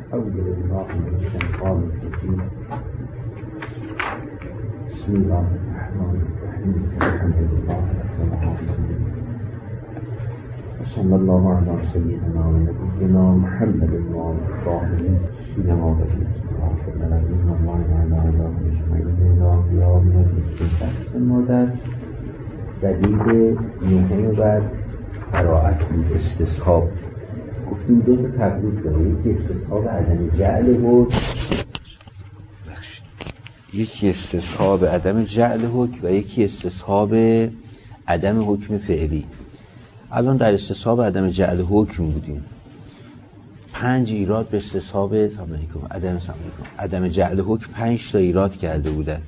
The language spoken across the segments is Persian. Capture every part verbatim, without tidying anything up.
أعوذ بالله من الشيطان الرجيم بسم الله الرحمن الرحيم الحمد لله رب العالمين وصلى الله على سيدنا ونبينا محمد وآله سيما وجهه العالمين وعلى آله أجمعين يا من بحث ما در دلیل نهه بر قرائت استصحاب گفتیم دو تا تقریب داره، یکی استصحاب عدم جعل حکم یکی استصحاب عدم جعل حکم و یکی استصحاب عدم حکم فعلی. الان در استصحاب عدم جعل حکم بودیم. پنج ایراد به استصحاب عدم عدم جعل حکم پنج تا ایراد کرده بودن.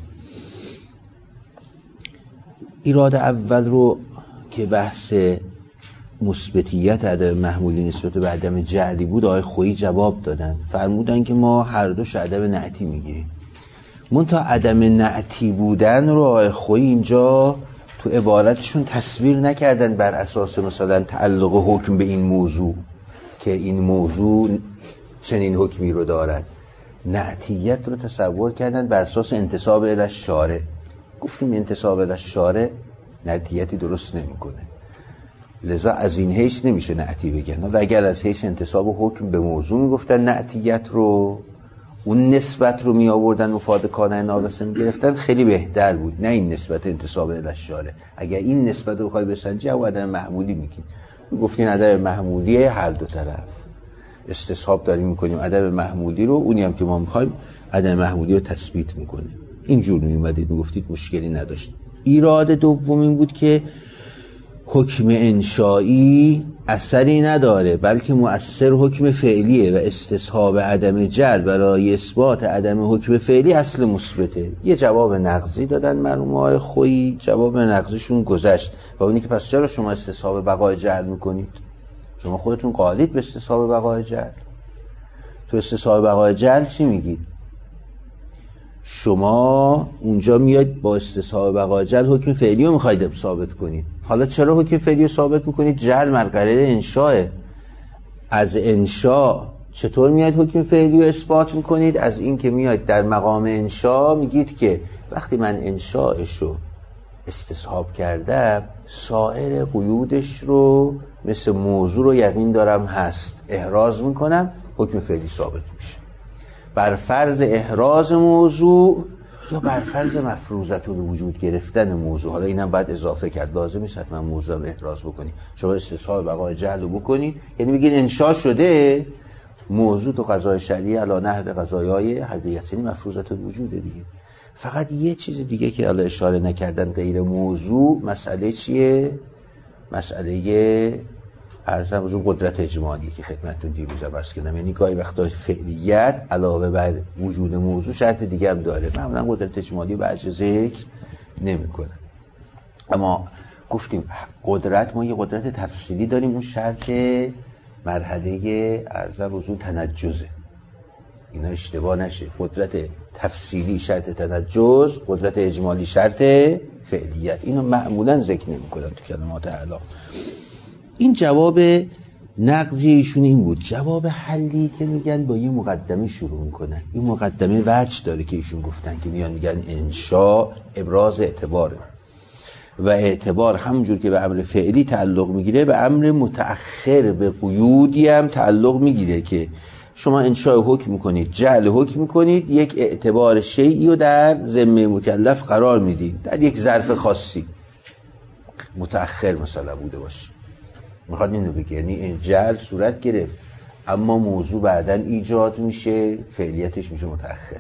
ایراد اول رو که بحث مثبتیت عدم محمولی نسبت به عدم جعلی بود آقای خویی جواب دادن، فرمودن که ما هر دوش عدم نعتی میگیریم. منتها عدم نعتی بودن رو آقای خویی اینجا تو عبارتشون تصویر نکردن بر اساس مثلا تعلق حکم به این موضوع که این موضوع چنین حکمی رو دارد. نعتیت رو تصور کردن بر اساس انتساب الی الشارع. گفتیم انتساب الی الشارع نعتیتی درست نمیکنه، لذا از این حیث نمیشه نعتی بگن. حالا اگر از حیث انتساب حکم به موضوع میگفتن نعتیت رو، اون نسبت رو می آوردن مفاد کانه ناقصه میگرفتن، خیلی بهتر بود. نه این نسبت انتساب الی الشارع. اگر این نسبت رو بخوای بسنجی او عدم محمولی میگیم. گفتین عدم محمولی هر دو طرف استصحاب داریم میکنیم عدم محمولی رو، اونی هم که ما میخوایم عدم محمولی رو تثبیت میکنه. اینجور میومدید میگفتید مشکلی نداشت. ایراد دوم این بود که حکم انشایی اثری نداره بلکه مؤثر حکم فعلیه و استصحاب عدم جعل برای اثبات عدم حکم فعلی اصل مثبته. یه جواب نقضی دادن مرحوم آقای خویی، جواب نقضیشون گذشت و اونی که پس چرا شما استصحاب بقای جعل میکنید؟ شما خودتون قالید به استصحاب بقای جعل. تو استصحاب بقای جعل چی میگید؟ شما اونجا میاد با استصحاب بقای جعل حکم فعلی رو میخواید ثابت کنید. حالا چرا حکم فعلی رو ثابت میکنید؟ جعل مرقره انشاه. از انشاء چطور میاد حکم فعلی رو اثبات میکنید؟ از این که میاد در مقام انشاء میگید که وقتی من انشاءش رو استصحاب کردم سایر قیودش رو مثل موضوع رو یقین دارم هست، احراز میکنم، حکم فعلی ثابت میشه. بر فرض احراز موضوع یا بر فرض مفروضت الوجود گرفتن موضوع. حالا اینم باید اضافه کرد، لازم نیست حتما موضوع رو احراز بکنید. شما استصحاب بقای جعل رو بکنید، یعنی بگید انشاء شده موضوع تو قضای شرعی علی نحو قضایای حقیقی مفروضت الوجود دیگه. فقط یه چیز دیگه که الان اشاره نکردن غیر موضوع، مسئله چیه؟ مسئله ارزم بزرگ قدرت اجمالی که خدمتتون دیروز عرض کردم. یعنی گاهی وقتا فعلیت علاوه بر وجود موضوع شرط دیگه هم داره. معمولا قدرت اجمالی بعضی ذکر نمی‌کنه. اما گفتیم قدرت، ما یه قدرت تفصیلی داریم، اون شرط مرحله ارزم بزرگ تنجزه. اینا اشتباه نشه. قدرت تفصیلی شرط تنجز، قدرت اجمالی شرط فعلیت. اینو معمولا ذکر نمی‌کنن تو کلمات اعلام. این جواب نقضی ایشون این بود. جواب حلی که میگن با یه مقدمه شروع میکنن. این مقدمه وجه داره که ایشون گفتن که میان میگن انشاء ابراز اعتباره و اعتبار همونجور که به امر فعلی تعلق میگیره به امر متأخر به قیودی هم تعلق میگیره که شما انشاء حکم میکنید، جعل حکم میکنید، یک اعتبار شیئی رو در ذمه مکلف قرار میدید در یک ظرف خاصی متأخر مثلا بوده باشه. میخواد اینو بگه یعنی این جعل صورت گرفت اما موضوع بعداً ایجاد میشه، فعلیتش میشه متأخر.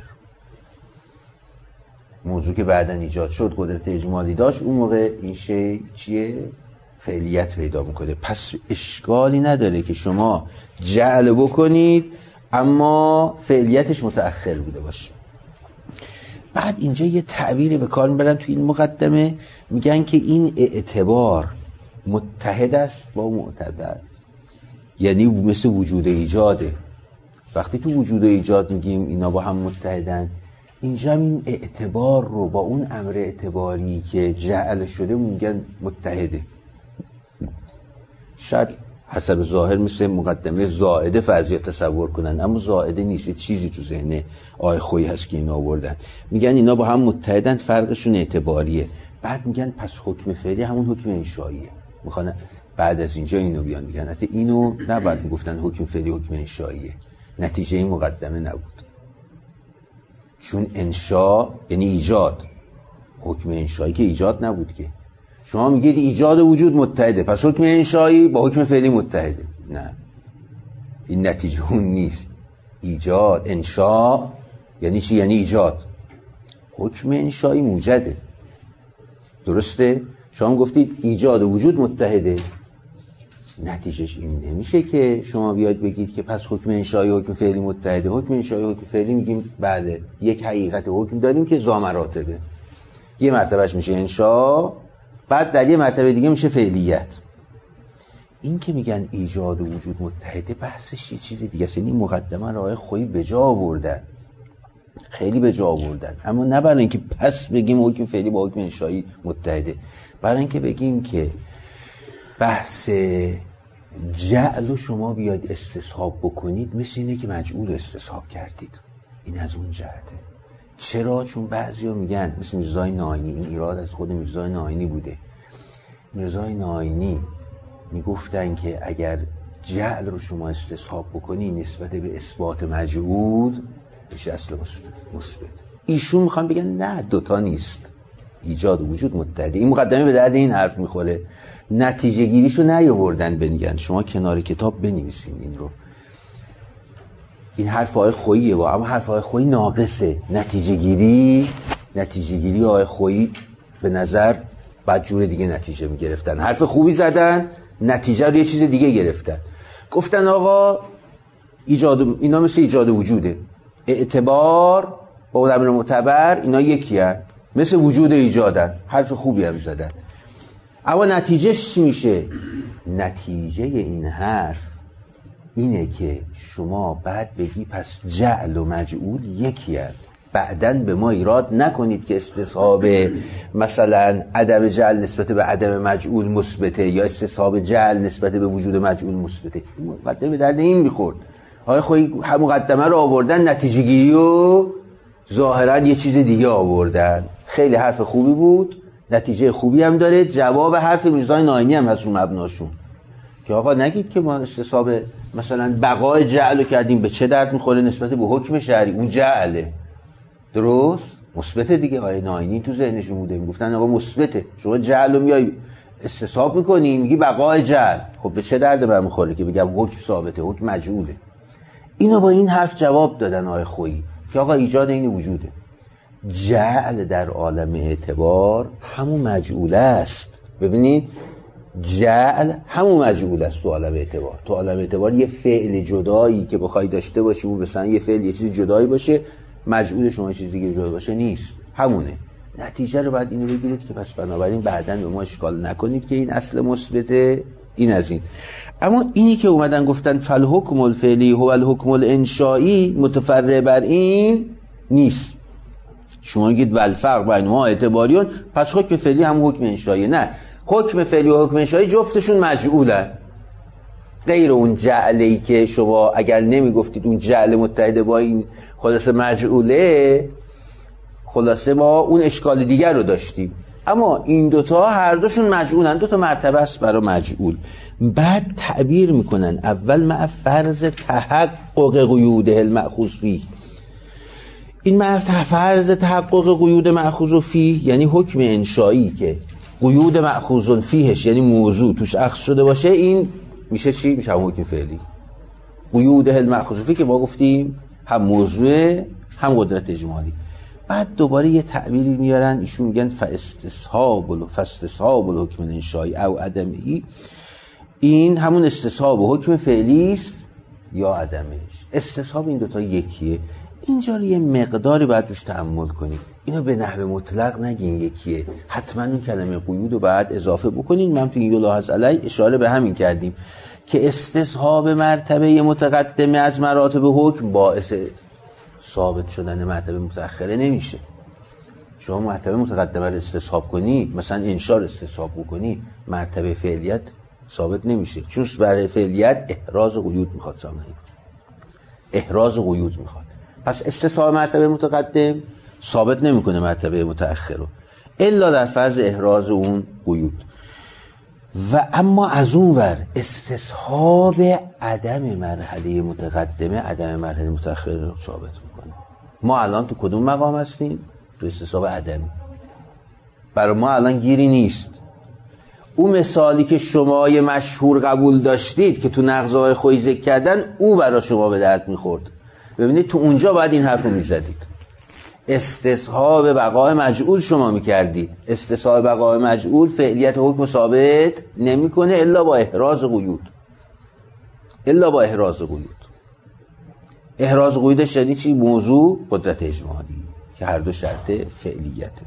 موضوع که بعداً ایجاد شد قدرت اجمالی داشت، اون موقع این شی چیه؟ فعلیت پیدا میکنه. پس اشکالی نداره که شما جعل بکنید اما فعلیتش متأخر بوده باشه. بعد اینجا یه تعبیری به کار میبرن تو این مقدمه، میگن که این اعتبار متحد است با معتبر، یعنی مثل وجود ایجاده. وقتی تو وجود ایجاد میگیم اینا با هم متحدن، اینجا این اعتبار رو با اون امر اعتباری که جعل شده میگن متحده. شاید حسب ظاهر مثل مقدمه زائده فرضیه تصور کنن، اما زائده نیست، چیزی تو ذهن آقای خویی هست که اینا آوردن. میگن اینا با هم متحدن، فرقشون اعتباریه. بعد میگن پس حکم فعلی همون حکم انشاییه. میخوان بعد از اینجا اینو بیان میگن حتی اینو نباید میگفتن حکم فعلی حکم انشاییه، نتیجه این مقدمه نبود، چون انشا یعنی ایجاد، حکم انشایی که ایجاد نبود که. شما میگید ایجاد وجود متحده، پس حکم انشایی با حکم فعلی متحده. نه، این نتیجه اون نیست. ایجاد، انشا یعنی چی؟ یعنی ایجاد. حکم انشایی موجده، درسته؟ شما گفتید ایجاد وجود متحده، نتیجهش این نمیشه که شما بیاید بگید که پس حکم انشایی حکم فعلی متحده. حکم انشایی حکم فعلی میگیم بله یک حقیقت حکم داریم که ذا مراتبه، یه مرتبهش میشه انشا، بعد در یه مرتبه دیگه میشه فعلیت. این که میگن ایجاد و وجود متحده بحثش یه چیز دیگه است. یعنی مقدمه راه خویی به جا آوردن، خیلی به جا آوردن، اما نه برای اینکه پس بگیم حکم فعلی با حکم انشایی متحده، برای اینکه بگیم که بحث جعل رو شما بیاید استصحاب بکنید مثل اینه که مجعول استصحاب کردید. این از اون جهته. چرا؟ چون بعضیا میگن مثل میرزای ناینی، این ایراد از خود میرزای ناینی بوده. میرزای ناینی میگفتن که اگر جعل رو شما استصحاب بکنی نسبت به اثبات مجعول میشه اصل مثبت. ایشون میخوان بگن نه، دوتا نیست، ایجاد و وجود متحده. این مقدمه به درد این حرف میخوره. نتیجه گیریشو نیاوردن بنگن، شما کنار کتاب بنویسین این رو. این حرف آقای خوییه با، اما حرف آقای خویی ناقصه. نتیجه گیری نتیجه گیری آقای خویی به نظر بعد جور دیگه نتیجه میگرفتن. حرف خوبی زدن، نتیجه رو یه چیز دیگه گرفتن. گفتن آقا ایجاد، اینا مثل ایجاد وجوده، اعتبار با امر معتبر اینا یکی هست، مثل وجود ایجادن. حرف خوبی هم زدن، اما نتیجهش چی میشه؟ نتیجه این حرف اینه که شما بعد بگی پس جعل و مجعول یکی هست. بعدن به ما ایراد نکنید که استصحاب مثلا عدم جعل نسبت به عدم مجعول مثبته یا استصحاب جعل نسبت به وجود مجعول مثبته. مقدمه به درد این میخورد. آقای خویی مقدمه رو آوردن، نتیجه گیری و ظاهرا یه چیز دیگه آوردن. خیلی حرف خوبی بود، نتیجه خوبی هم داره. جواب حرف میرزای ناینی هم هست رو مبناشون که آقا نگید که ما استصحاب مثلا بقای جعل رو کردیم، به چه درد میخوره نسبت به حکم شرعی؟ اون جعله، درست؟ مثبته دیگه. آقای ناینی تو ذهنشون بوده، میگفتن آقا مثبته، شما جعل رو میای استصحاب میکنی میگی بقای جعل، خب به چه درد من میخوره که بگم حکم ثابته، حکم مجعوله. اینو با این حرف جواب دادن آقای خویی که آقا ایجاد این وجوده. جعل در عالم اعتبار همون مجعول است. ببینید جعل همون مجعول است تو عالم اعتبار. تو عالم اعتبار یه فعل جدایی که بخوای داشته باشی و مثلا یه فعل یه چیز جدایی باشه، مجعول شما یه چیز دیگه جدا باشه نیست، همونه. نتیجه رو بعد اینو بگیرید که پس بنابراین بعداً به ما اشکال نکنید که این اصل مثبته. این از این. اما اینی که اومدن گفتن فالحکم الفعلی هو الحکم الانشایی، متفرع بر این نیست. شما میگید والفرق بینهما اعتباریون، پس حکم فعلی هم حکم انشایی. نه، حکم فعلی و حکم انشایی جفتشون مجعولن، غیر اون جعلی که شما اگر نمیگفتید اون جعل متحده با این خلاصه مجعوله، خلاصه ما اون اشکال دیگر رو داشتیم. اما این دوتا هر دوشون مجعولن، دوتا مرتبه است برای مجعول. بعد تعبیر میکنن اول مع فرض تحقق قیوده المأخوذ فیه. این فرض تحقق قیود مأخوذ فیه یعنی حکم انشایی که قیود مأخوذ فیهش یعنی موضوع توش اخذ شده باشه، این میشه چی؟ میشه هم حکم فعلی. قیود المأخوذ فیه که ما گفتیم هم موضوع هم قدرت اجمالی. بعد دوباره یه تعبیری میارن، ایشون میگن فاستصحاب فاستصحاب الحکم الانشایی او عدمه. این همون استصحاب و حکم فعلی است یا عدمش. استصحاب این دوتا یکیه. اینجا رو یه مقداری باید روش تأمل کنید. اینو به نحو مطلق نگین یکیه، حتما این کلمه قیود رو باید اضافه بکنین. من تو این یلاحظ علی اشاره به همین کردیم که استصحاب مرتبه متقدمه از مراتب حکم باعث ثابت شدن مرتبه متأخره نمیشه. شما مرتبه متقدمه رو استصحاب کنی، مثلا انشاء رو استصحاب بکنی، مرتبه فعلیت ثابت نمیشه، چون برای فعلیت احراز قیود میخواد سامانه کنه، احراز قیود میخواد. پس استصحاب مرتبه متقدم ثابت نمیکنه مرتبه متأخر رو الا در فرض احراز اون قیود. و اما از اون ور استصحاب عدم مرحله متقدمه عدم مرحله متأخر رو ثابت میکنه. ما الان تو کدوم مقام هستیم؟ تو استصحاب عدمی. برای ما الان گیری نیست. اون مثالی که شما یه مشهور قبول داشتید که تو نقض‌های خودی ذکر کردن، او برای شما به درد میخورد. ببینید تو اونجا باید این حرف رو میزدید، استصحاب بقای مجعول شما میکردید. استصحاب بقای مجعول فعلیت حکم ثابت نمیکنه الا با احراز قیود، الا با احراز قیود. احراز قیودش یعنی چی؟ موضوع قدرت اجمالی که هر دو شرط فعلیته.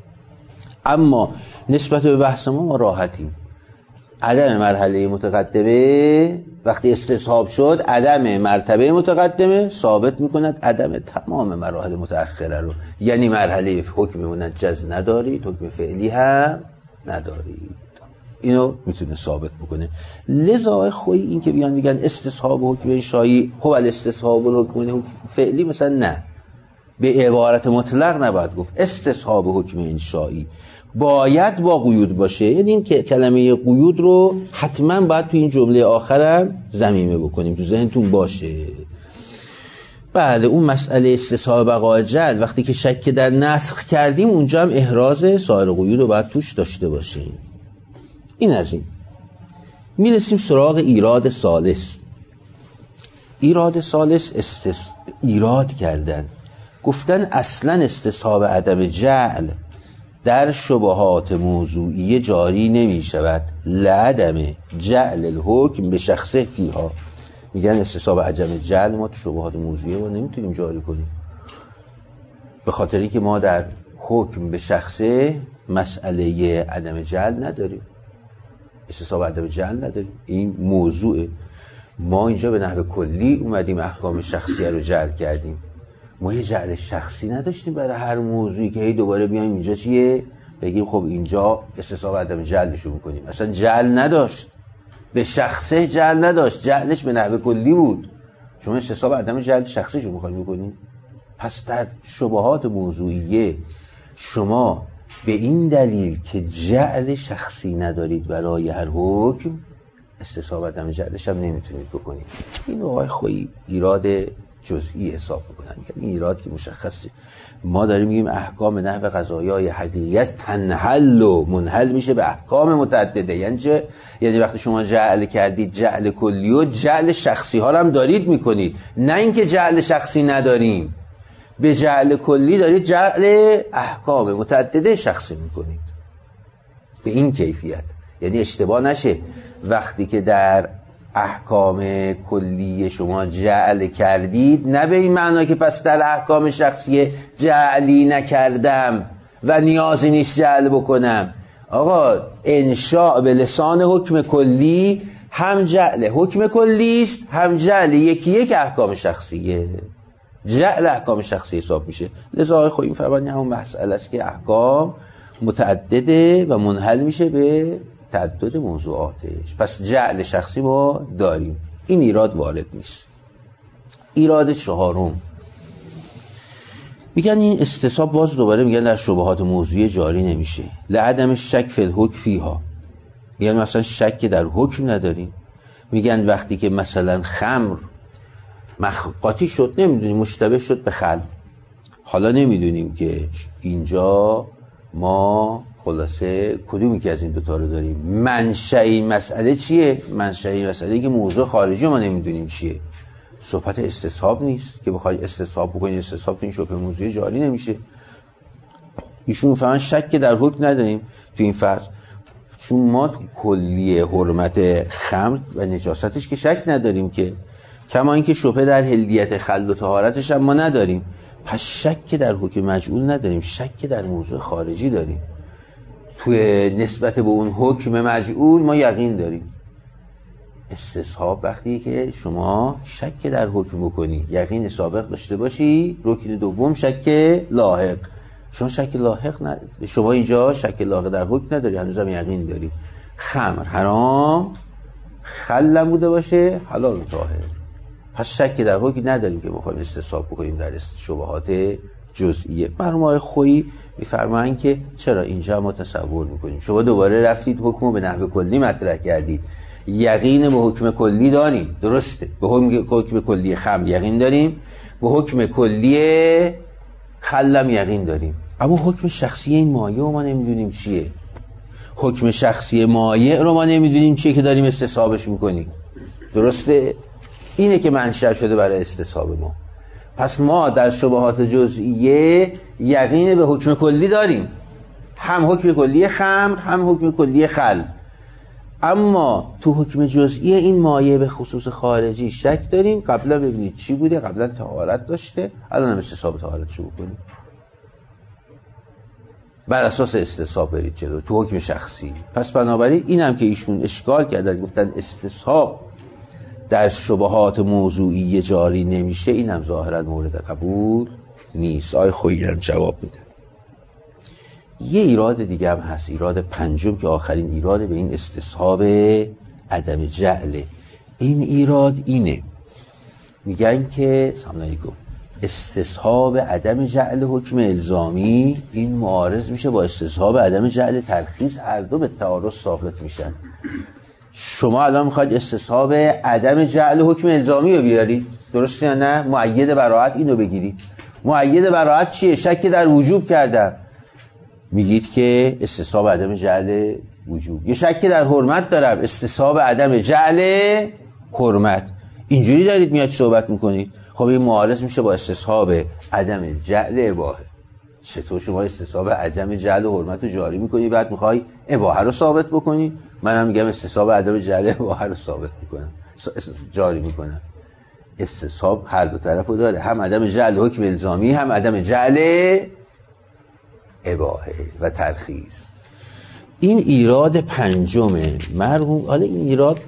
اما نسبت به بحث ما ما راحتیم. عدم مرحله متقدمه وقتی استصحاب شد، عدم مرتبه متقدمه ثابت میکند عدم تمام مراحل متأخره رو. یعنی مرحله حکم منجز ندارید، حکم فعلی هم ندارید. اینو میتونه ثابت بکنه. لذا خوی این که بیان میگن استصحاب حکم انشایی هو الاستصحاب الحکم فعلی، مثلا نه، به عبارت مطلق نباید گفت استصحاب حکم انشایی باید با قیود باشه. یعنی این که کلمه قیود رو حتما باید تو این جمله آخرم ضمیمه بکنیم، تو ذهنتون باشه. بعد اون مسئله استصحاب بقای جعل وقتی که شک در نسخ کردیم، اونجا هم احراز سایر قیود رو باید توش داشته باشیم. این از این میرسیم سراغ ایراد ثالث. ایراد ثالث استس... ایراد کردن، گفتن اصلا استصحاب عدم جعل در شبهات موضوعی جاری نمی شود لعدم جعل الحکم به شخصه فیها. میگن استصحاب عدم جعل ما تو شبهات موضوعی ما نمیتونیم جاری کنیم، به خاطری که ما در حکم به شخصه مسئله عدم جعل نداریم، استصحاب عدم جعل نداریم. این موضوع ما اینجا به نحو کلی اومدیم احکام شخصیه رو جعل کردیم. ما یه جعل شخصی نداشتیم برای هر موضوعی که هی دوباره بیایم اینجا چیه بگیم خب اینجا استصحاب عدم جعلشو میکنیم. اصلا جعل نداشت، به شخصه جعل نداشت، جعلش به نحو کلی بود. شما استصحاب عدم جعل شخصیشو میخواید میکنید. پس در شبهات موضوعیه شما به این دلیل که جعل شخصی ندارید برای هر حکم، استصحاب عدم جعلش هم نمیتونید بکنید. این آقای خویی ایراد جزئی حساب بکنن، یعنی ایراد که مشخصه. ما داریم میگیم احکام نحو قضایای حقیقت تنحل و منحل میشه به احکام متعدده. یعنی چه؟ یعنی وقتی شما جعل کردید جعل کلی و جعل شخصی ها هم دارید میکنید، نه اینکه جعل شخصی نداریم، به جعل کلی دارید جعل احکام متعدده شخصی میکنید به این کیفیت. یعنی اشتباه نشه وقتی که در احکام کلی شما جعل کردید، نه به این معنی که پس در احکام شخصی جعلی نکردم و نیازی نیست جعل بکنم. آقا انشاء به لسان حکم کلی هم جعل حکم کلی است، هم جعل یکی یک احکام شخصیه. جعل احکام شخصی حساب میشه. لذا آقای خویی فرمانی همون مسئله است که احکام متعدده و منحل میشه به تعدد موضوعاتش. پس جعل شخصی ما داریم، این ایراد وارد نیست. ایراد چهارم میگن این استصحاب باز دوباره میگن در شبهات موضوعی جاری نمیشه لعدم شک فی الحکم فیها. میگن مثلا شک در حکم نداریم. میگن وقتی که مثلا خمر مخقاتی شد، نمیدونیم مشتبه شد به خل، حالا نمیدونیم که اینجا ما خلاصه کدومی که از این دوتا رو داریم. منشأ این مسئله چیه؟ منشأ این مسئله که موضوع خارجی ما نمیدونیم چیه. صحبت استصحاب نیست که بخوای استصحاب بکنی، استصحاب تو این شبهه موضوعی جاری نمیشه. ایشون فهمن شک در حکم نداریم تو این فرض، چون ما تو کلیه حرمت خمر و نجاستش که شک نداریم که، کما اینکه شبهه در حلیت خل و طهارتش هم ما نداریم. پس شک در حکم مجعول نداریم، شک در موضوع خارجی داریم. توی نسبت به اون حکم مجعول ما یقین داریم. استصحاب وقتی که شما شک در حکم بکنی، یقین سابق داشته باشی. رکن دوم شک لاحق. شما شک لاحق نداری، شما اینجا شک لاحق در حکم نداری، هنوزم یقین داری. خمر حرام خلم بوده باشه حلال طاهر. پس شکی در حکم نداریم که بخوایم استصحاب بکنیم در شبهات جزئیه. مرحوم آقای خویی میفرمایند که چرا اینجا ما تصور میکنیم. شما دوباره رفتید حکمو به نحو کلی مطرح کردید. یقین به حکم کلی داریم، درسته، به حکم کلی خمر یقین داریم، به حکم کلی خلم یقین داریم، اما حکم شخصی این مایع رو ما نمیدونیم چیه. حکم شخصی مایع رو ما نمیدونیم چیه که داریم استصحابش میکنیم، درسته؟ اینه که منشأ شده برای استصحاب ما. پس ما در شبهات جزئیه یقین به حکم کلی داریم، هم حکم کلی خمر هم حکم کلی خل، اما تو حکم جزئی این مایع به خصوص خارجی شک داریم. قبلا ببینید چی بوده، قبلا طهارت داشته، الان هم استصحاب طهارت شروع کنیم، بر اساس استصحاب برید جلو تو حکم شخصی. پس بنابراین این هم که ایشون اشکال کردن گفتن استصحاب در شبهات موضوعی جاری نمیشه، این هم ظاهرا مورد قبول نیست. آقای خویی هم جواب میده. یه ایراد دیگه هم هست، ایراد پنجم که آخرین ایراد به این استصحاب عدم جعله. این ایراد اینه، میگن که سلام علیکم استصحاب عدم جعل حکم الزامی این معارض میشه با استصحاب عدم جعل ترخیص، هر دو به تعارض ثابت میشن. شما الان میخواید استصحاب عدم جعل حکم الزامی رو بیارید، درسته یا نه؟ مؤید براءت اینو بگیرید. مؤید براءت چیه؟ شک در وجوب کردم، میگید که استصحاب عدم جعل وجوب. یه شک در حرمت دارم، استصحاب عدم جعل حرمت. اینجوری دارید میاد صحبت میکنید. خب این معارض میشه با استصحاب عدم جعل اباحه. چطور شما استصحاب عدم جعل حرمت رو جاری میکنی بعد میخوای اباحه رو ثابت بکنی؟ من هم میگم استصحاب عدم جعل اباحه رو ثابت میکنم، جاری میکنم. استصحاب هر دو طرفو داره، هم عدم جعل حکم الزامی هم عدم جعل اباحه و ترخیص. این ایراد پنجمه مرحوم. حالا این ایراد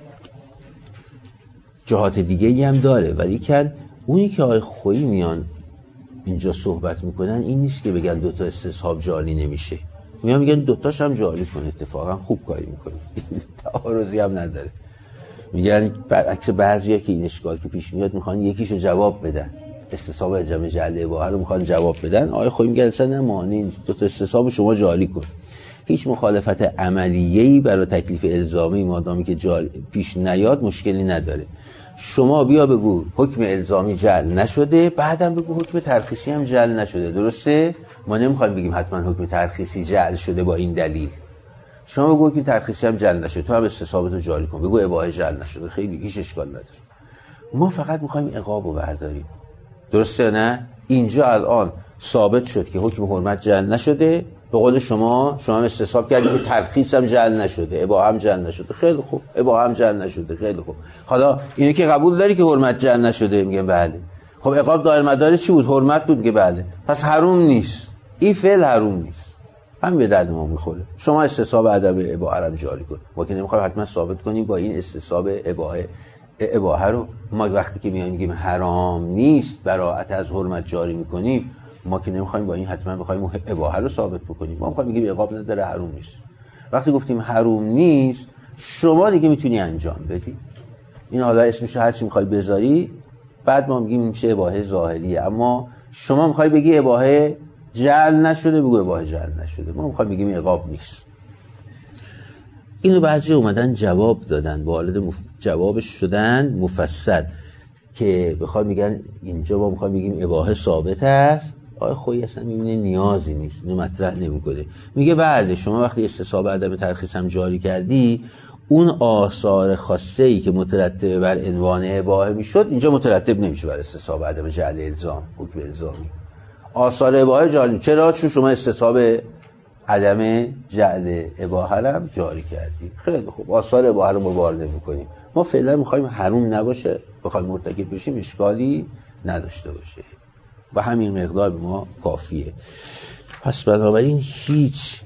جهات دیگه هم داره، ولی که اونی که آقای خویی میان اینجا صحبت میکنن این نیست که بگن دوتا استصحاب جاری نمیشه، میان میگن دوتاش هم جاری کن، اتفاقا خوب کاری میکنه، تعارضی هم نداره. میگن برعکس بعضیا که این اشکال که پیش میاد میخوان یکیشو جواب بدن، استصحاب عدم جعل اباحه رو میخوان جواب بدن. آقای خویی میگن اصلا نه مانع نیست، دوتا استصحاب شما جاری کن، هیچ مخالفت عملیه‌ای برای تکلیف الزامی مادامی که جاری پیش نیاد مشکلی نداره. شما بیا بگو حکم الزامی جعل نشده، بعدم بگو حکم ترخیصی هم جعل نشده، درسته؟ ما نمیخوایم بگیم حتما حکم ترخیصی جعل شده با این دلیل. شما بگو حکم ترخیصی هم جعل نشده، تو هم استصحابتو جاری کن، بگو اباحه جعل نشده، خیلی هیچ اشکال نداره. ما فقط میخوایم عقابو برداریم، درسته نه؟ اینجا الان ثابت شد که حکم حرمت جعل نشده، به قول شما شما هم استصحاب کردید که ترخیص هم جعل نشده، اباحه هم جعل نشده، خیلی خوب، اباحه هم جعل نشده، خیلی خوب. حالا اینو که قبول داری که حرمت جعل نشده؟ میگم بله. خب عقاب دائر مدار چی بود؟ حرمت بود که بله. پس حروم نیست، این فعل حروم نیست، هم به درد ما میخوره. شما استصحاب عدم اباحه هم جاری کن. ما که نمیخوایم حتما ثابت کنیم با این استصحاب اباحه اباحه رو ما وقتی که میایم میگیم حرام نیست براءت از حرمت جاری میکنیم، ما که نمیخوایم با این حتما بخوایم اباحه رو ثابت بکنیم. ما میخوایم بگیم عقاب نداره، حروم نیست. وقتی گفتیم حروم نیست شما دیگه میتونی انجام بدی. این حالا اسمش هر چی میخوای بذاری، بعد ما میگیم این میشه اباحه ظاهریه. اما شما میخوای بگی اباحه جعل نشده، بگو اباحه جعل نشده. ما میخوایم بگیم عقاب نیست. اینو بعضی اومدن جواب دادن، وارد مف... جوابش شدن مفصل که بخوام میگن اینجا ما میخوایم بگیم اباحه ثابت است. آقای خویی اصلا میبینه نیازی نیست، اینو مطرح نمیکنه. میگه بله شما وقتی استصحاب عدم ترخیص هم جاری کردی، اون آثار خاصه‌ای که مترتب بر عنوان اباحه میشد اینجا مترتب نمیشه بر استصحاب عدم جعل الزام، حکم الزامی. آثار اباحه جاری، چرا؟ چون شما استصحاب عدم جعل اباحه هم جاری کردی. خیلی خوب، آثار اباحه رو مبارزه میکنیم. ما فعلا میخوایم حروم نباشه، بخوایم مرتکب بشیم اشکالی نداشته باشه و همین مقدار به ما کافیه. پس بنابراین هیچ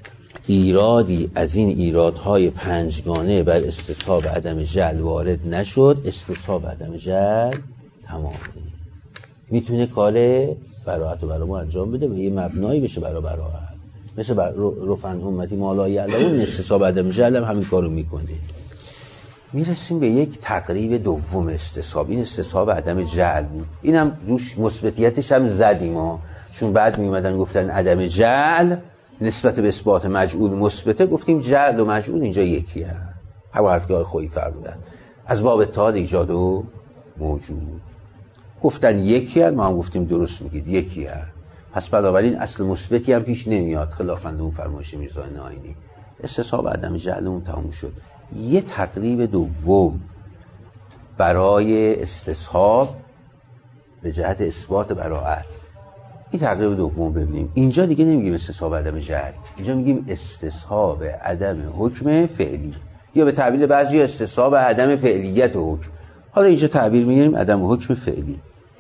ایرادی از این ایرادهای پنجگانه بر استصحاب عدم جعل وارد نشد. استصحاب عدم جعل تمامه، میتونه کار براءت رو برای ما انجام بده و یه مبنایی بشه برای براءت، مثل بر رفعن امتی مالای علمون. استصحاب عدم جعل هم همین کارو میکنه. میرسیم به یک تقریب دوم استصحاب. این استصحاب عدم جعل بود. اینم روش مثبتیتش هم زدیم ها، چون بعد میومدن گفتن عدم جعل نسبت به اثبات مجعول مثبته، گفتیم جعل و مجعول اینجا یکی هست. همون حرفی که خویی فرمودن از باب اتحاد ایجاد و موجود گفتن یکی هست، ما هم گفتیم درست میگید یکی هست. پس بنابراین اصل مثبتی هم پیش نمیاد، خلافاً اون فرمایش میرزا نائینی. استصحاب عدم جعلمون تموم شد. یه تقریب دوم برای استصحاب به جهت اثبات براءت. این تقریب دوم ببینیم. اینجا دیگه نمیگیم استصحاب عدم جعل، اینجا میگیم استصحاب عدم حکم فعلی، یا به تعبیر بعضی استصحاب عدم فعلیت حکم. حالا اینجا تعبیر میگیریم عدم حکم فعلی.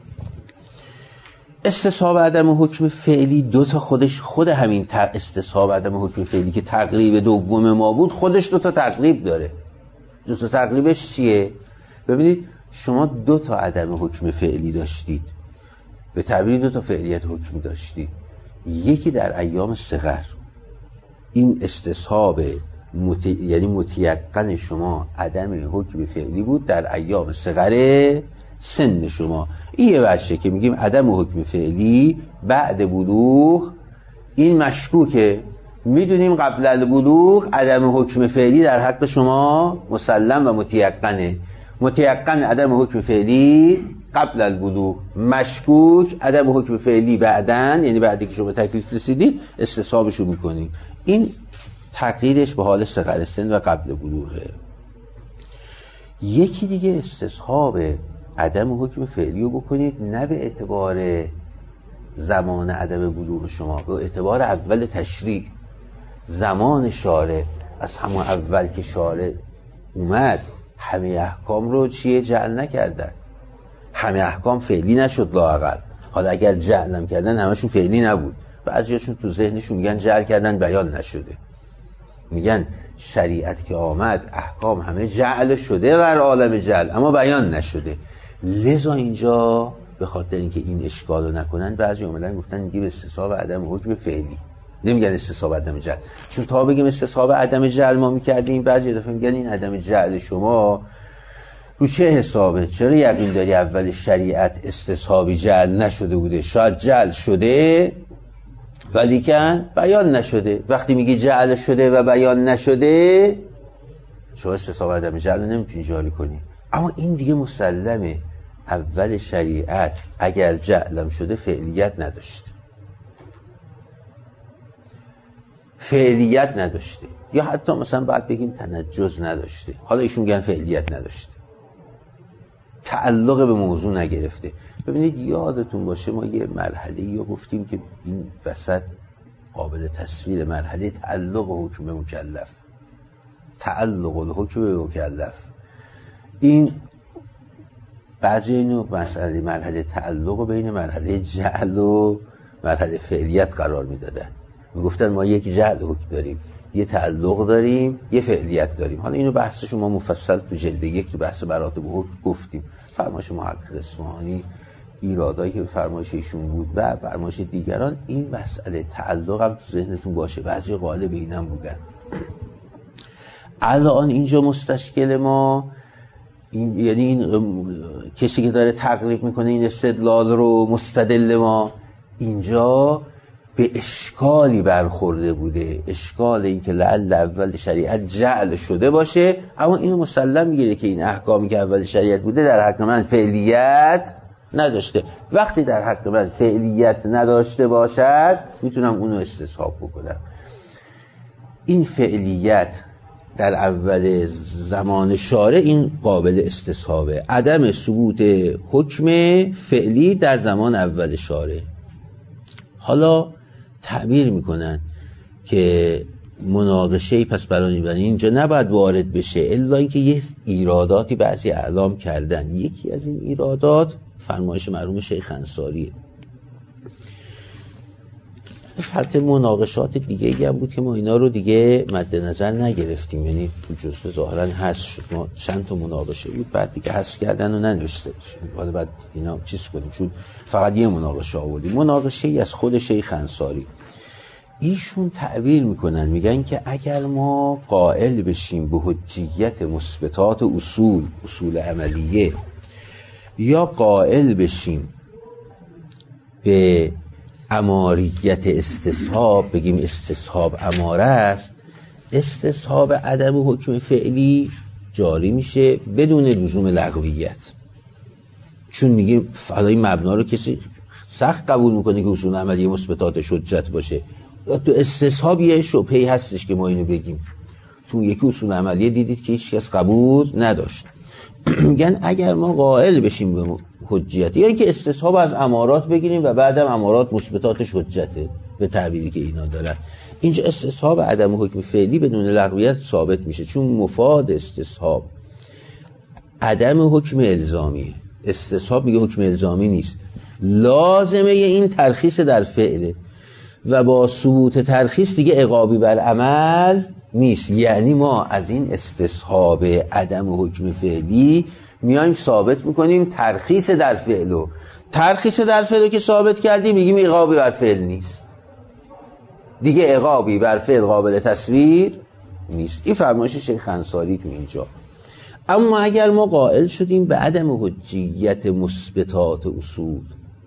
استصحاب عدم حکم فعلی دو تا خودش خود همین استصحاب عدم حکم فعلی که تقریب دوم ما بود خودش دو تا تقریب داره. دو تا تقریبش چیه؟ ببینید شما دو تا عدم حکم فعلی داشتید، به تعبیر دو تا فعلیت حکمی داشتید. یکی در ایام صغر، این استصحاب مت... یعنی متیقن شما عدم حکم فعلی بود در ایام صغر سن شما. این یه بچه که میگیم عدم حکم فعلی بعد بلوغ، این مشکوکه. میدونیم قبل البلوغ عدم حکم فعلی در حق شما مسلم و متیقنه. متیقن عدم حکم فعلی قبل البلوغ، مشکوک عدم حکم فعلی بعدن، یعنی بعدی که شما تکلیف رسیدید استصحابشو میکنید. این تقییدش به حال صغر سن و قبل بلوغه. یکی دیگه استصحاب عدم حکم فعلی رو بکنید نه به اعتبار زمان عدم بلوغ شما، به اعتبار اول تشریع، زمان شارع. از همون اول که شارع اومد همه احکام رو چیه جعل نکردن، همه احکام فعلی نشد لااقل. حالا اگر جعل هم کردن همشون فعلی نبود. بعضیاشون تو ذهنشون میگن جعل کردن بیان نشده، میگن شریعت که آمد احکام همه جعل شده در عالم جعل اما بیان نشده. لذا اینجا به خاطر اینکه این اشکال رو نکنن بعضی اومدن گفتن میگه استصحاب عدم حکم فعلی، نمیگن استصحاب عدم جعل. چون تا بگیم استصحاب عدم جعل ما میکردیم، بعضی دفعه میگن این عدم جعل شما رو چه حسابه؟ چرا یقین داری اول شریعت استصحابی جعل نشده بوده؟ شاید جعل شده ولیکن بیان نشده. وقتی میگی جعل شده و بیان نشده شما استصحاب عدم جعل رو نمیتونی جاری کنی. اما این دیگه مسلمه، اول شریعت اگر جعلم شده فعلیت نداشته، فعلیت نداشته، یا حتی مثلا باید بگیم تنجز نداشته. حالا ایشون میگن فعلیت نداشته، تعلق به موضوع نگرفته. ببینید یادتون باشه ما یه مرحله‌ای رو گفتیم که این وسط قابل تصویر، مرحله تعلق حکم به مکلف، تعلق الحکم به مکلف. این بعضی اینو مسئله مرحله تعلق بین مرحله جعل و مرحله فعلیت قرار میدادن. میگفتن ما یک جعل حکم داریم، یه تعلق داریم، یه فعلیت داریم. حالا اینو بحثش ما مفصل تو جلد یک تو بحث مراتب حکم گفتیم. فرمایش محقق اصفهانی، ایرادایی که به فرمایش ایشون بود و فرمایش دیگران، این مسئله تعلق هم تو ذهنتون باشه. بعضی غالب اینم بودن. الان اینجا مستشکل ما این، یعنی این کسی که داره تقریب میکنه این استدلال رو، مستدل ما اینجا به اشکالی برخورده بوده. اشکال این که لعل اول شریعت جعل شده باشه، اما اینو مسلم میگیره که این احکامی که اول شریعت بوده در حق من فعلیت نداشته. وقتی در حق من فعلیت نداشته باشد میتونم اونو استصحاب بکنم. این فعلیت در اول زمان شارع این قابل استصحابه. عدم ثبوت حکم فعلی در زمان اول شارع. حالا تعبیر میکنن که مناقشه پس برای اینجا نباید وارد بشه الا اینکه یه ایراداتی بعضی اعلام کردن. یکی از این ایرادات فرمایش مرحوم شیخ انصاریه. حتی مناقشات دیگه هم بود که ما اینا رو دیگه مد نظر نگرفتیم، یعنی تو جزوه ظاهرا حذف شد. ما چند تا مناقشه بود بعد دیگه حذف کردن و ننوشته. حالا بعد اینا چیز کنیم چون فقط یه مناقشه آوردیم. مناقشه ای از خود شیخ انصاری. ایشون تعبیر میکنن، میگن که اگر ما قائل بشیم به حجیت مثبتات اصول اصول عملیه، یا قائل بشیم به اماریت استصحاب، بگیم استصحاب اماره است، استصحاب عدم حکم فعلی جاری میشه بدون لزوم لغویت. چون میگه حالا این مبنا رو کسی سخت قبول میکنه که اصول عملی مثبتاتش حجت باشه. تو استصحاب یه شبهه‌ای هستش که ما اینو بگیم. تو یکی اصول عملی دیدید که هیچ کس قبول نداشت. میگن اگر ما قائل بشیم به حجیت، یعنی که استصحاب از امارات بگیریم و بعدم امارات مثبتاتش حجته به تعبیری که اینا دارن، اینجا استصحاب عدم حکم فعلی بدون لغویت ثابت میشه، چون مفاد استصحاب عدم حکم الزامیه. استصحاب میگه حکم الزامی نیست، لازمه این ترخیص در فعله و با ثبوت ترخیص دیگه عقابی بر عمل نیست. یعنی ما از این استصحاب عدم حکم فعلی میایم ثابت میکنیم ترخیص در فعلو، ترخیص در فعلو که ثابت کردیم میگیم عقابی بر فعل نیست دیگه، عقابی بر فعل قابل تصویر نیست. این فرمایش شیخ انصاری تو اینجا. اما اگر ما قائل شدیم به عدم حجیت مثبتات اصول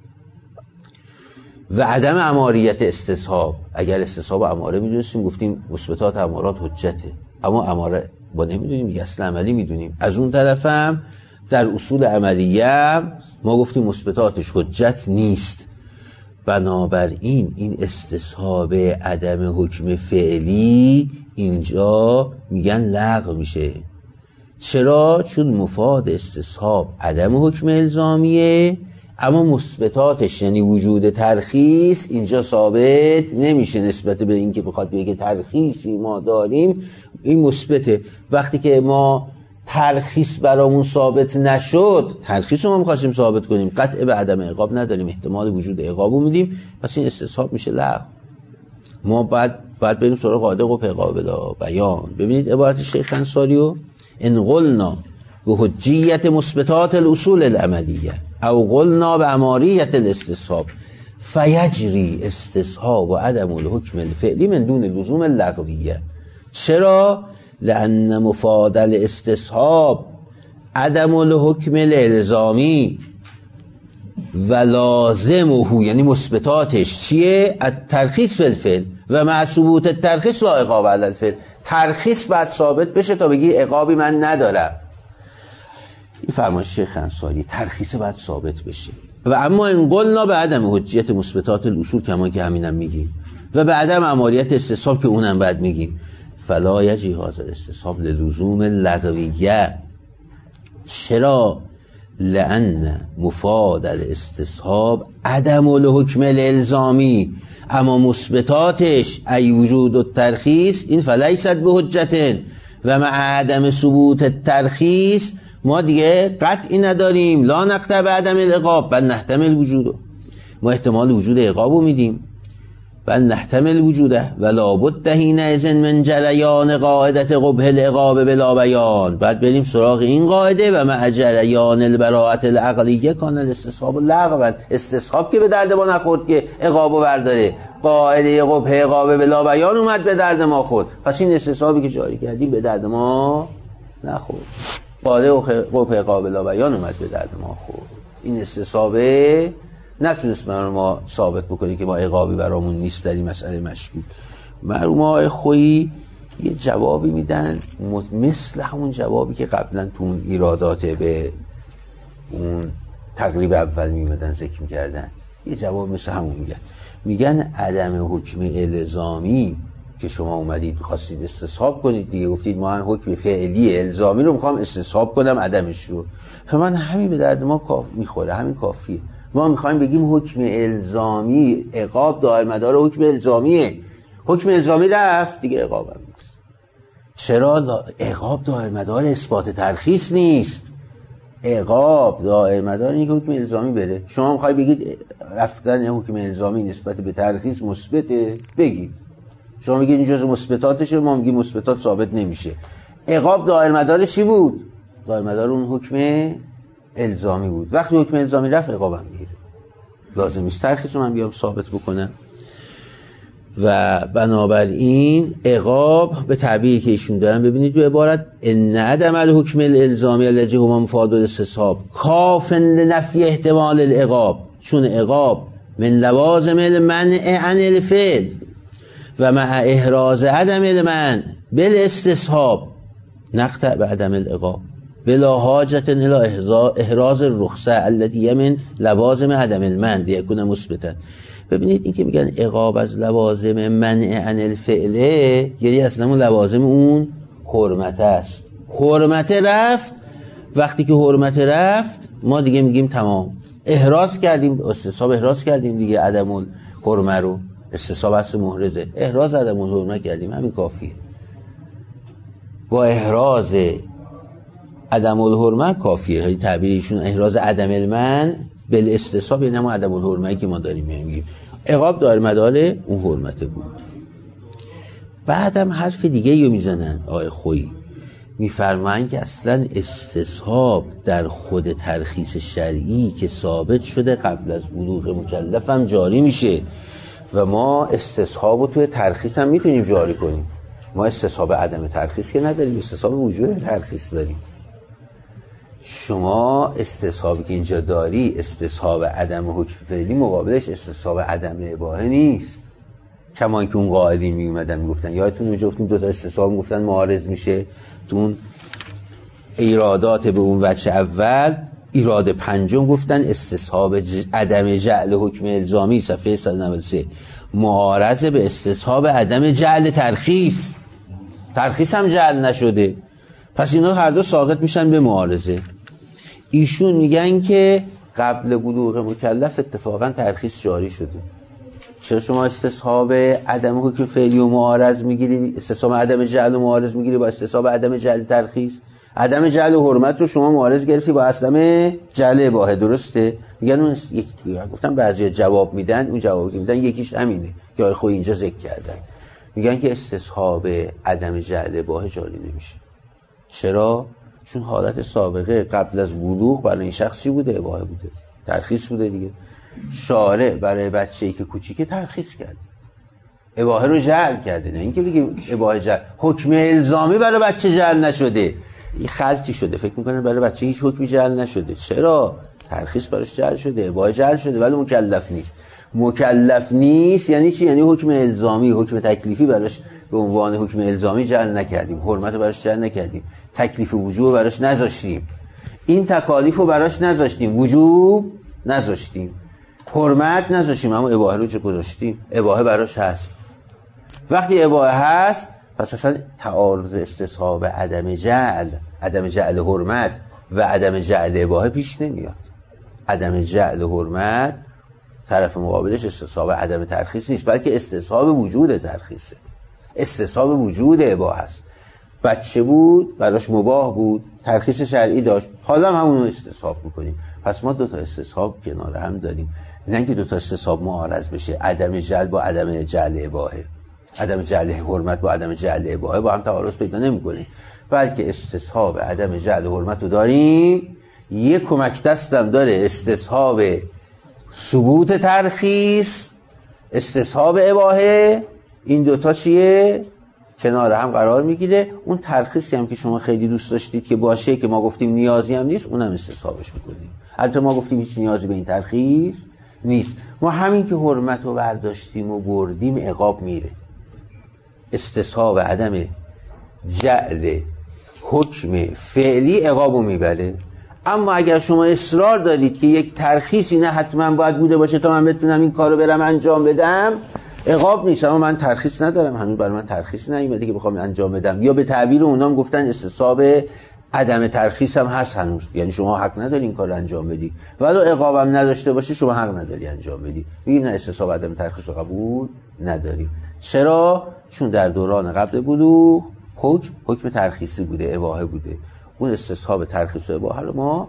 و عدم اماریت استصحاب، اگر استصحاب اماره میدونستیم گفتیم مثبتات امارات حجته، اما اماره با نمیدونیم دیگه، اصل عملی میدونیم. از اون طرف هم در اصول عملیه ما گفتیم مثبتاتش حجت نیست. بنابراین این استصحاب عدم حکم فعلی اینجا میگن لغو میشه. چرا؟ چون مفاد استصحاب عدم حکم الزامیه، اما مثبتاتش یعنی وجود ترخیص اینجا ثابت نمیشه نسبت به اینکه بخواد بگه ترخیصی ما داریم این مثبته. وقتی که ما ترخیص برامون ثابت نشد، ترخیص رو ما می‌خواستیم ثابت کنیم، قطع به عدم عقاب نداریم، احتمال وجود عقابو میدیم، پس این استصحاب میشه لغو. ما بعد بعد بریم سراغ قاعده قبح قابل بیان. ببینید عبارت شیخ انصاریو: ان قلنا به حجیت مثبتات الاصول العملیه او قلنا به اماریت الاستصحاب فیجری استصحاب و عدم الحکم الفعلی من دون لزوم اللغویه. چرا؟ لأن مفاد الاستصحاب عدم الحکم الالزامی و لازمه، یعنی مثبتاتش چیه؟ الترخیص فی الفعل و مع ثبوت الترخیص لا عقاب علی الفعل. ترخیص باید ثابت بشه تا بگی عقابی من ندارم. این فرمایش شیخ انصاری، ترخیص باید ثابت بشه. و اما ان قلنا به عدم حجیت مثبتات الاصول کما که همینم میگیم و به عدم اماریت استصحاب که اونم بعد میگیم، فلا یجی هذا الاستصحاب للزوم اللغویه. چرا؟ لأن مفاد الاستصحاب عدم الحکم الالزامی، اما مثبتاتش ای وجود الترخیص این فلیست به حجت و مع عدم ثبوت الترخیص ما دیگه قطعی نداریم. لا نقطع به عدم العقاب بل نحتمل وجوده، ما احتمال وجود عقابو میدیم، بل نحتمل وجوده و لابد حینئذ من جریان قاعدت قبح العقاب بلا بیان. بعد بریم سراغ این قاعده و مع جریان البراءت العقلیه کان الاستصحاب لغوا. استصحاب که به درد ما نخورد که عقابو برداره، قاعده قبح عقاب بلا بیان اومد به درد ما خورد، پس این استصحابی که جاری کردیم به درد ما نخورد. قاعده قبح عقاب بلا بیان اومد به درد ما خورد. این استصحابه نتونست من ما ثابت بکنی که ما عقابی برامون نیست در این مسئله مشکوک. مرحوم آقای خویی یه جوابی میدن مثل همون جوابی که قبلا تو اون ایرادات به اون تقریب اول میمدن ذکر میکردن، یه جواب مثل همون میگن. میگن عدم حکم الزامی که شما اومدید خواستید استصحاب کنید دیگه، گفتید ما هم حکم فعلی الزامی رو میخوام استصحاب کنم عدمش رو، فمن همین به درد ما کاف میخوره، همین کافیه. ما میخوایم بگیم حکم الزامی عقاب دائر مدار حکم الزامیه، حکم الزامی رفت دیگه عقاب هم نیست. چرا؟ عقاب دائر مدار اثبات ترخیص نیست، عقاب دائر مدار اینه که حکم الزامی بره. شما میخواید بگید رفتن حکم الزامی نسبت به ترخیص مثبته، بگید شما میگید این جزء مثبتاتشه، ما میگیم مثبتات ثابت نمیشه. عقاب دائر مدارش چی بود؟ دائر مدار اون حکم الزامی بود. وقتی حکم الزامی رفت عقابم میگیره، لازم نیست ترخیص رو من بیام ثابت بکنم. و بنابراین عقاب به تعبیری که ایشون دارن ببینید تو عبارت ان عدم الحکم الالزامی الذی هو مفاد الاستصحاب کاف لنفی احتمال العقاب، چون عقاب من لوازم المنع عن الفعل و مع احراز عدم المنع بالاستصحاب نقطع به عدم العقاب بلا حاجت الى احراز الرخصه التي من لوازم عدم المنع لیکون مثبتا. ببینید این که میگن عقاب از لوازم منع عن الفعل، یعنی اصلا اون لوازم اون حرمت است. حرمت رفت، وقتی که حرمت رفت ما دیگه میگیم تمام احراز کردیم، استصحاب احراز کردیم دیگه، عدم الحرمه رو استصحاب اصل محرزه، احراز عدم الحرمه کردیم، همین کافیه. با احراز عدم الحرمه کافیه. این تعبیر ایشون احراز عدم المنع بالاستصحاب، یعنی هم عدم الحرمه که ما داریم میگیم عقاب دار مدار اون حرمته بود. بعدم حرف دیگه رو میزنن آقای خویی، میفرمایند که اصلا استصحاب در خود ترخیص شرعی که ثابت شده قبل از بلوغ مکلف هم جاری میشه و ما استصحاب رو توی ترخیص هم میتونیم جاری کنیم. ما استصحاب عدم ترخیص که نداریم، استصحاب وجود ترخیص داریم. شما استصحابی که اینجا داری استصحاب عدم حکم فعلی، مقابلش استصحاب عدم اباحه نیست. کما که اون قائلین می اومدن میگفتن، یادتون اونجا گفتیم دو تا استصحاب میگفتن معارض میشه، تو اون ایرادات به اون وجه اول ایراد پنجم گفتن استصحاب ج... عدم جعل حکم الزامی صفحه صد و نود و سه معارض به استصحاب عدم جعل ترخیص. ترخیص هم جعل نشده، پس اینا هر دو ساقط میشن به معارضه. ایشون میگن که قبل بلوغ مکلف اتفاقا ترخیص جاری شده. چرا شما استصحاب عدم حکم فعلی و معارض میگیری، استصحاب عدم جعل و معارض میگیری با استصحاب عدم جعل ترخیص؟ عدم جعل و حرمت رو شما معارض گرفتی با اصلا جعل اباحه، درسته؟ میگن اون یک گفتم بعضیا جواب میدن، اون جوابی که میدن یکیش همینه که آقای خویی اینجا ذکر کردن، میگن که استصحاب عدم جعل اباحه جاری نمیشه. چرا؟ چون حالت سابقه قبل از بلوغ برای این شخصی بوده، اباحه بوده، ترخیص بوده دیگه. شارع برای بچه‌ای که کوچیکه ترخیص کرده، اباحه رو جعل کرده، نه اینکه بگیم اباحه جعل. حکم الزامی برای بچه جعل نشده، این خلطی شده. فکر میکنه برای بچه هیچ حکمی جعل نشده. چرا؟ ترخیص براش جعل شده، اباحه جعل شده، ولی مکلف نیست. مکلف نیست یعنی چی؟ یعنی حکم الزامی، حکم تکلیفی براش به عنوان حکم الزامی جعل نکردیم، حرمت براش جعل نکردیم، تکلیف وجوب براش نذاشتیم، این تکالیف رو براش نذاشتیم، وجوب نذاشتیم، حرمت نذاشتیم، اما اباحه رو چه گذاشتیم؟ اباحه براش هست. وقتی اباحه هست پس اصلا تعارض استصحاب عدم جعل، عدم جعل حرمت و عدم جعل اباحه پیش نمیاد. عدم جعل حرمت طرف مقابلش استصحاب عدم ترخیص نیست، بلکه استصحاب وجود ترخیصه، استصحاب وجود اباحه است. بچه بود براش مباح بود، ترخیص شرعی داشت، حالا هم همون رو استصحاب میکنیم. پس ما دو تا استصحاب کنار هم داریم، نه اینکه دو تا استصحاب معارض بشه، عدم جعل با عدم جعل اباحه، عدم جعل حرمت با عدم جعل اباحه با هم تعارض پیدا نمیکنه، بلکه استصحاب عدم جعل حرمت رو داریم. یک کمک دستم داره استصحاب ثبوت ترخیص، استصحاب اباحه، این دوتا چیه؟ کنار هم قرار میگیره. اون ترخیصی هم که شما خیلی دوست داشتید که باشه، که ما گفتیم نیازی هم نیست، اونم استصحابش میکنیم. البته ما گفتیم هیچ نیازی به این ترخیص نیست، ما همین که حرمت رو برداشتیم و بردیم عقاب میره. استصحاب عدم جعل حکم فعلی عقابو میبره. اما اگر شما اصرار دارید که یک ترخیصی نه حتما باید بوده باشه تا من بتونم این کارو برم انجام بدم، عقاب نیست. اما من ترخیص ندارم، هنوز برای من ترخیص نیومده که بخوام انجام بدم. یا به تعبیر اونام گفتن استصحاب عدم ترخیص هم هست هنوز، یعنی شما حق نداری این کار رو انجام بدی، ولی عقاب هم نداشته باشه شما حق نداری انجام بدی. میگیم نه، استصحاب عدم ترخیص رو قبول نداریم. چرا؟ چون در دوران قبل بلوغ حکم حکم ترخیصی بوده، اباحه بوده. اون استصحاب ترخیص و اباحه رو ما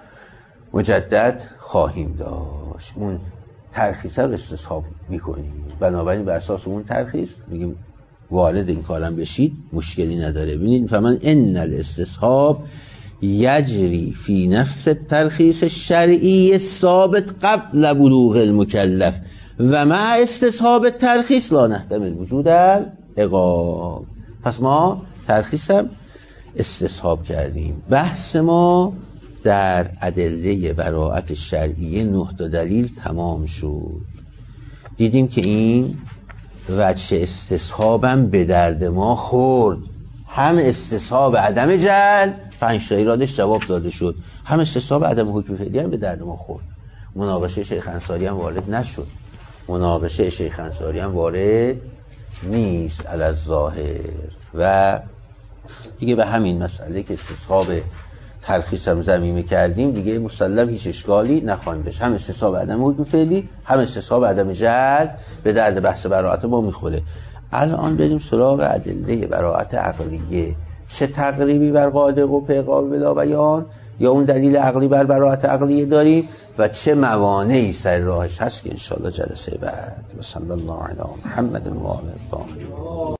مجدد خواهیم داشت، اون ترخیص رو استصحاب میکنیم. بنابراین بر اساس اون ترخیص میگیم وارد این کارم بشید، مشکلی نداره. ببینید فمن ان الاستصحاب یجری فی نفس الترخیص الشرعی ثابت قبل بلوغ المکلف و مع استصحاب ترخیص لا نحتمل وجود العقاب. پس ما ترخیص هم استصحاب کردیم. بحث ما در ادله براءت شرعیه نه تا دلیل تمام شد. دیدیم که این وجه استصحابم به درد ما خورد. هم استصحاب عدم جعل پنج تا ایرادش جواب داده شد، هم استصحاب عدم حکم فعلی هم به درد ما خورد. مناقشه شیخ انصاری هم وارد نشد، مناقشه شیخ انصاری هم وارد نیست علی الظاهر. و دیگه به همین مسئله که استصحاب ترخیص هم ضمیمه کردیم دیگه مسلم هیچ اشکالی نخواهیم داشت. هم استصحاب عدم حکم فعلی هم استصحاب عدم جعل به درد بحث براءت ما میخوره. الان بریم سراغ ادله براءت عقلیه. چه تقریبی بر قاعده و پیغام بلا بیان یا اون دلیل عقلی بر براءت عقلیه داریم و چه موانعی سر راهش هست که انشاءالله جلسه بعد. و صلی الله علی محمد و آله الطاهرین.